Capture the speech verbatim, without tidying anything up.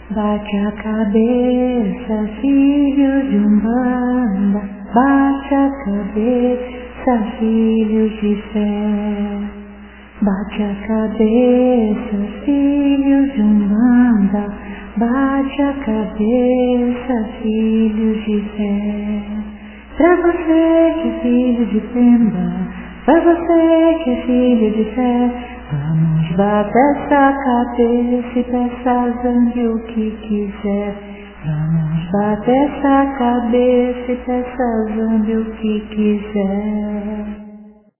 Bate a cabeça, filho de Umbanda, bate a cabeça, filhos de fé. Bate a cabeça, filhos de Umbanda, bate a cabeça, filhos de fé. Pra você que é filho de Pemba, pra você que é filho de fé, vamos bater essa cabeça e peça a Zambi o que quiser. Vamos bater essa cabeça e peça a Zambi o que quiser.